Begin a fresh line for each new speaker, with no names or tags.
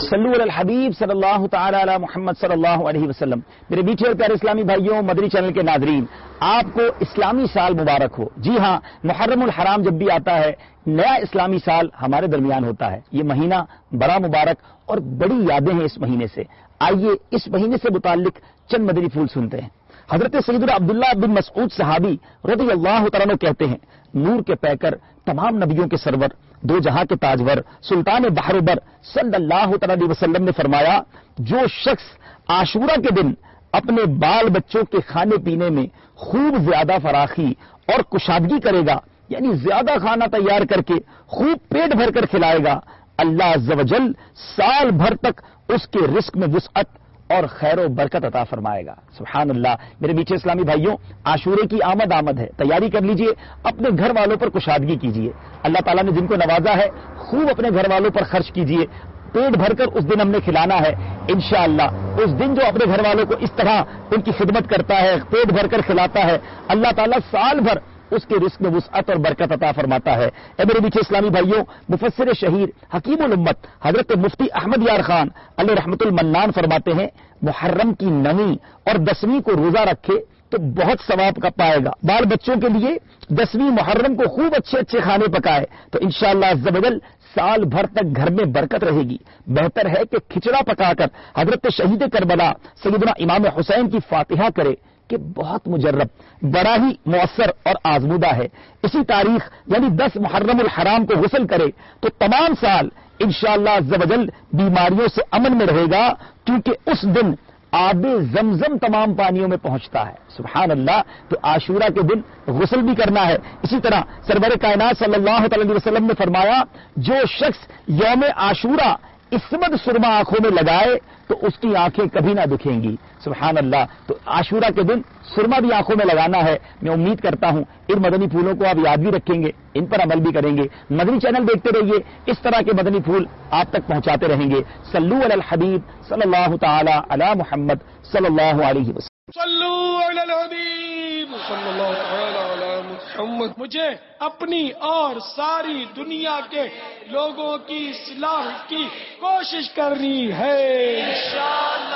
صلو علی الحبیب صلی اللہ تعالی علی محمد صلی اللہ علیہ وسلم۔ میرے میٹھے اور پیارے اسلامی بھائیوں، مدنی چینل کے ناظرین، آپ کو اسلامی سال مبارک ہو۔ جی ہاں، محرم الحرام جب بھی آتا ہے، نیا اسلامی سال ہمارے درمیان ہوتا ہے۔ یہ مہینہ بڑا مبارک اور بڑی یادیں ہیں اس مہینے سے۔ آئیے اس مہینے سے متعلق چند مدنی پھول سنتے ہیں۔ حضرت سیدنا عبداللہ بن مسعود صحابی رضی اللہ تعالیٰ عنہ کہتے ہیں، نور کے پیکر، تمام نبیوں کے سرور، دو جہاں کے تاجور، سلطان بحر بر صلی اللہ تعالی علیہ وسلم نے فرمایا، جو شخص عاشورہ کے دن اپنے بال بچوں کے کھانے پینے میں خوب زیادہ فراخی اور کشادگی کرے گا، یعنی زیادہ کھانا تیار کر کے خوب پیٹ بھر کر کھلائے گا، اللہ عز و جل سال بھر تک اس کے رزق میں وسعت اور خیر و برکت عطا فرمائے گا۔ سبحان اللہ۔ میرے میٹھے اسلامی بھائیوں، عاشورے کی آمد ہے، تیاری کر لیجئے، اپنے گھر والوں پر کشادگی کیجئے۔ اللہ تعالیٰ نے جن کو نوازا ہے، خوب اپنے گھر والوں پر خرچ کیجئے، پیٹ بھر کر اس دن ہم نے کھلانا ہے انشاءاللہ۔ اس دن جو اپنے گھر والوں کو اس طرح ان کی خدمت کرتا ہے، پیٹ بھر کر کھلاتا ہے، اللہ تعالیٰ سال بھر اس کے رزق میں وسعت اور برکت عطا فرماتا ہے۔ اے میرے میٹھے اسلامی بھائیوں، مفسر شہیر حکیم الامت حضرت مفتی احمد یار خان علیہ رحمت المنان فرماتے ہیں، محرم کی 9ویں اور 10ویں کو روزہ رکھے تو بہت ثواب کا پائے گا۔ بال بچوں کے لیے 10ویں محرم کو خوب اچھے اچھے کھانے پکائے تو انشاءاللہ عز و جل سال بھر تک گھر میں برکت رہے گی۔ بہتر ہے کہ کھچڑا پکا کر حضرت شہید کربلا سیدنا امام حسین کی فاتحہ کرے کہ بہت مجرب، بڑا ہی مؤثر اور آزمودہ ہے۔ اسی تاریخ یعنی 10 محرم الحرام کو غسل کرے تو تمام سال انشاءاللہ عز و جل بیماریوں سے امن میں رہے گا، کیونکہ اس دن آب زمزم تمام پانیوں میں پہنچتا ہے۔ سبحان اللہ۔ تو عاشورہ کے دن غسل بھی کرنا ہے۔ اسی طرح سرور کائنات صلی اللہ علیہ وسلم نے فرمایا، جو شخص یوم عاشورہ عصمت سرما آنکھوں میں لگائے تو اس کی آنکھیں کبھی نہ دکھیں گی۔ سبحان اللہ۔ تو عاشورہ کے دن سرما بھی آنکھوں میں لگانا ہے۔ میں امید کرتا ہوں ان مدنی پھولوں کو آپ یاد بھی رکھیں گے، ان پر عمل بھی کریں گے۔ مدنی چینل دیکھتے رہیے، اس طرح کے مدنی پھول آپ تک پہنچاتے رہیں گے۔ صلو علی الحبیب صلی اللہ تعالی علی محمد صلی اللہ علیہ وسلم۔
صلو علی الحبیب صلی اللہ تعالی علی محمد۔ مجھے اپنی اور ساری دنیا کے لوگوں کی اصلاح کی کوشش کرنی ہے انشاءاللہ۔